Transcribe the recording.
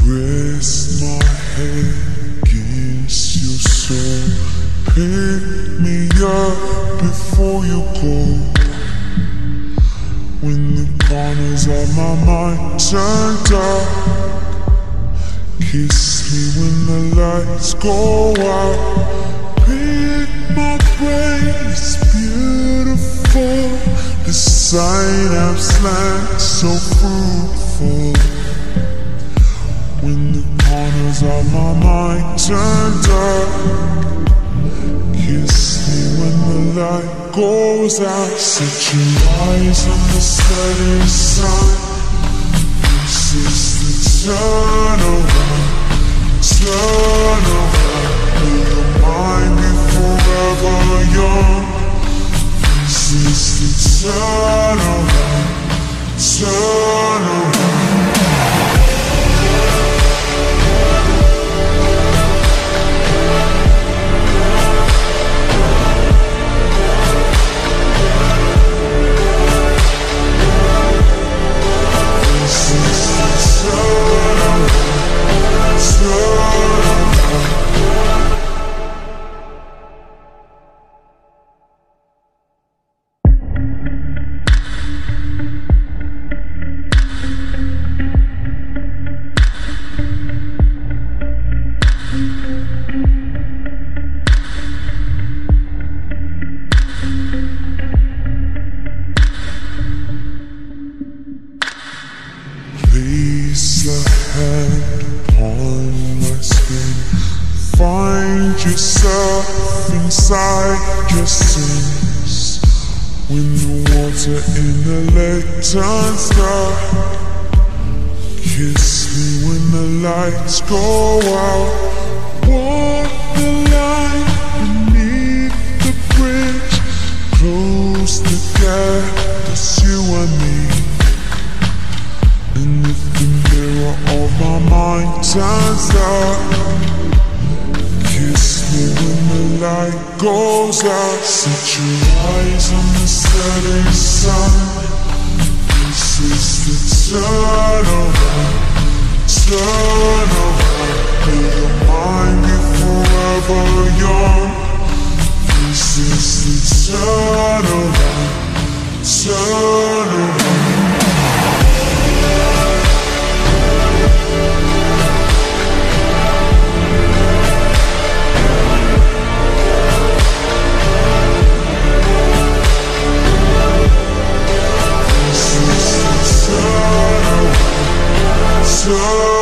Rest my head against your soul. Pick me up before you go. When the corners of my mind turn dark, kiss me when the lights go out. Pick my brain, it's beautiful. The synapse land so fruitful. When the corners of my mind turn dark, kiss me when the light goes out. Set your eyes on the setting sun. This is the turn around, turn around. May your mind be forever young. This is the turn around, turn around. Place a hand upon my skin. Find yourself inside your sins. When the water in the lake turns dark, kiss me when the lights go out. Walk the line beneath the bridge. Close the gap, it's you and me. And if the mirror of my mind turns dark, kiss me when the light goes out. Set your eyes on the setting sun. This is the turn around, turn around. May your mind be forever young. This is the turn around, turn around. So